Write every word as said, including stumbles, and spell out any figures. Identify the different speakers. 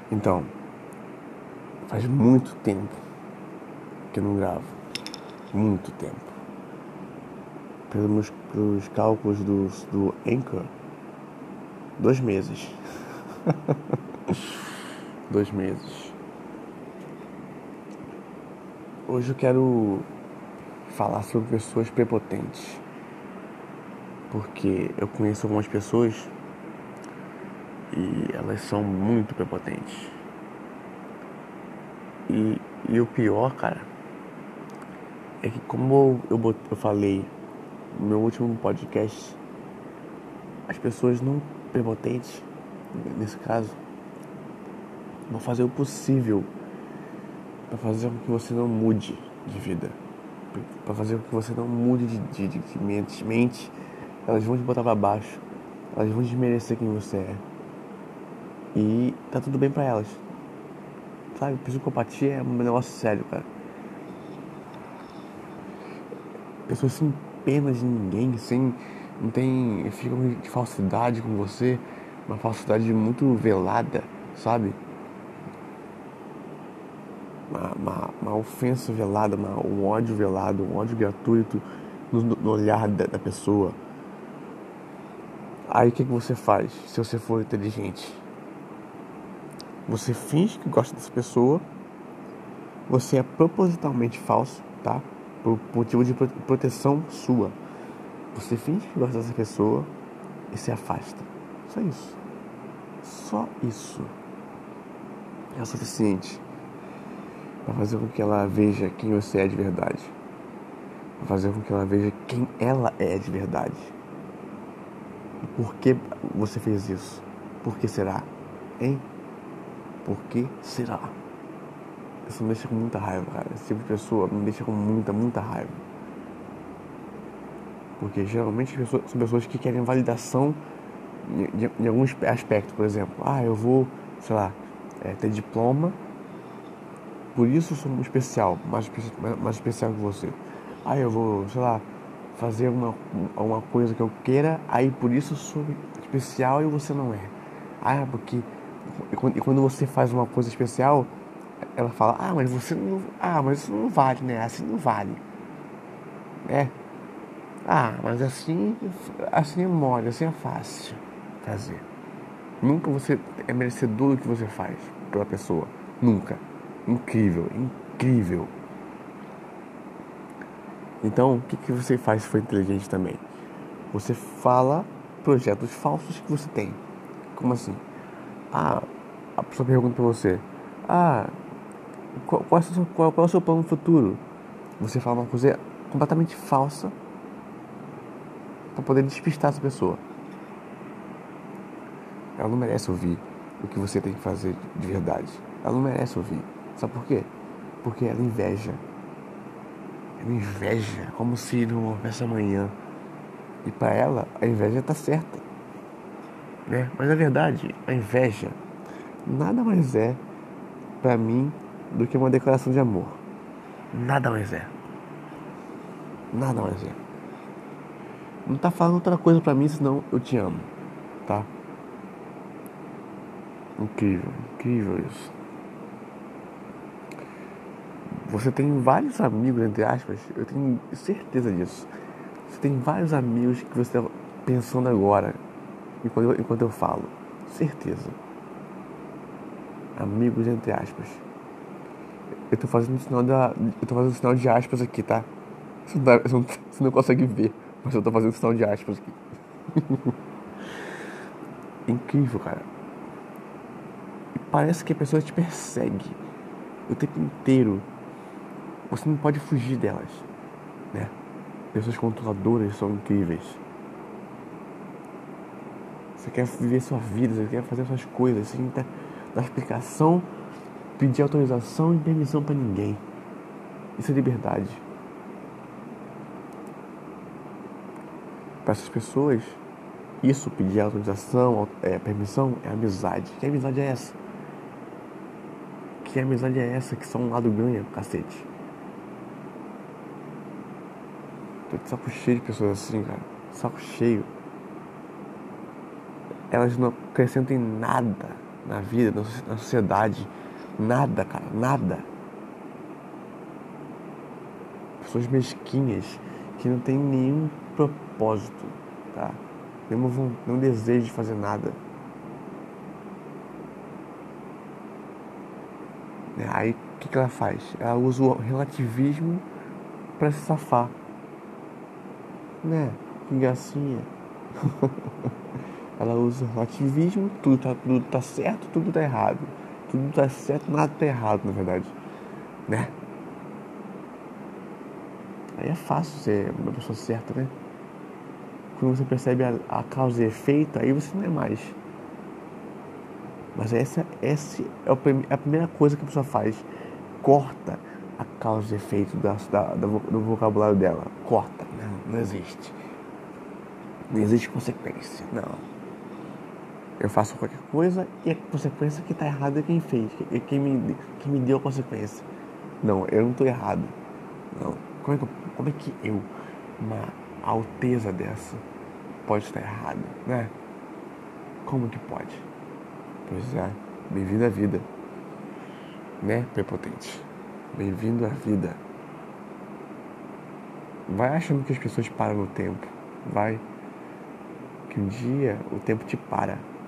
Speaker 1: Então, faz muito tempo que eu não gravo. Muito tempo. Pelos, pelos cálculos do, do Anchor, dois meses. Dois meses. Hoje eu quero falar sobre pessoas prepotentes. Porque eu conheço algumas pessoas e elas são muito prepotentes. E, e o pior, cara, é que como eu, eu, eu falei no meu último podcast, as pessoas não prepotentes, nesse caso, vão fazer o possível para fazer com que você não mude de vida, para fazer com que você não mude de, de, de, de mente, mente. Elas vão te botar para baixo, elas vão desmerecer quem você é. E tá tudo bem pra elas. Sabe, psicopatia é um negócio sério, cara. Pessoas sem pena de ninguém, sem... Não tem... Ficam de falsidade com você. Uma falsidade muito velada, sabe? Uma, uma, uma ofensa velada, uma, um ódio velado, um ódio gratuito no, no olhar da, da pessoa. Aí o que, que você faz se você for inteligente? Você finge que gosta dessa pessoa. Você é propositalmente falso, tá? Por motivo de proteção sua. Você finge que gosta dessa pessoa e se afasta. Só isso. Só isso é o suficiente para fazer com que ela veja quem você é de verdade. Para fazer com que ela veja quem ela é de verdade. Por que você fez isso? Por que será? Hein? Por que será? Isso me deixa com muita raiva, cara. Esse tipo de pessoa me deixa com muita, muita raiva. Porque geralmente as pessoas, são pessoas que querem validação de, de, de alguns aspectos. Por exemplo, ah, eu vou, sei lá, é, ter diploma, por isso eu sou um especial, mais, mais especial que você. Ah, eu vou, sei lá, fazer uma, uma coisa que eu queira, aí por isso eu sou especial e você não é. Ah, porque e quando você faz uma coisa especial, ela fala, ah, mas você não, ah, mas isso não vale, né? Assim não vale. É. Ah, mas assim, assim é mole, assim é fácil fazer. Nunca você é merecedor do que você faz pela pessoa. Nunca. Incrível, incrível. Então, o que, que você faz se for inteligente também? Você fala projetos falsos que você tem. Como assim? Ah, a pessoa pergunta pra você, ah, qual, qual, é, o seu, qual, qual é o seu plano futuro? Você fala uma coisa completamente falsa para poder despistar essa pessoa. Ela não merece ouvir o que você tem que fazer de verdade. Ela não merece ouvir. Sabe por quê? Porque ela inveja. Ela inveja como se não houvesse amanhã. E para ela, a inveja tá certa. Né? Mas na verdade, a inveja nada mais é para mim do que uma declaração de amor. Nada mais é. Nada mais é. Não tá falando outra coisa pra mim, senão eu te amo. Tá? Incrível, incrível isso. Você tem vários amigos, entre aspas, eu tenho certeza disso. Você tem vários amigos que você está pensando agora, enquanto eu, enquanto eu falo. Certeza. Amigos, entre aspas. Eu tô fazendo sinal da, eu tô fazendo sinal de aspas aqui, tá? Você não, você não, você não consegue ver, mas eu tô fazendo sinal de aspas aqui. Incrível, cara. E parece que a pessoa te persegue o tempo inteiro. Você não pode fugir delas, né? Pessoas controladoras são incríveis. Você quer viver sua vida, você quer fazer suas coisas sem dar explicação, pedir autorização e permissão pra ninguém. Isso é liberdade. Para essas pessoas, isso, pedir autorização, é, permissão, é amizade. Que amizade é essa? Que amizade é essa que só um lado ganha, cacete? Tô de saco cheio de pessoas assim, cara. Saco cheio. Elas não acrescentam em nada na vida, na sociedade. Nada, cara, nada. Pessoas mesquinhas que não têm nenhum propósito, tá? Nenhum, nenhum desejo de fazer nada. Aí o que, que ela faz? Ela usa o relativismo pra se safar. Né? Que gracinha. Ela usa o relativismo, tudo tá, tudo tá certo, tudo tá errado. Tudo tá certo, nada tá errado, na verdade. Né? Aí é fácil ser uma pessoa certa, né? Quando você percebe a, a causa e efeito, aí você não é mais. Mas essa, essa é a primeira coisa que a pessoa faz. Corta a causa e efeito da, da, do vocabulário dela. Corta. Não, não existe. Não existe consequência. Não. Eu faço qualquer coisa e a consequência que está errada é quem fez. É quem me, quem me deu a consequência. Não, eu não estou errado. Não. Como é, que, como é que eu, uma alteza dessa, pode estar errado, né? Como que pode? Pois é, bem-vindo à vida. Né, prepotente? Bem-vindo à vida. Vai achando que as pessoas param no tempo. Vai. Que um dia o tempo te para.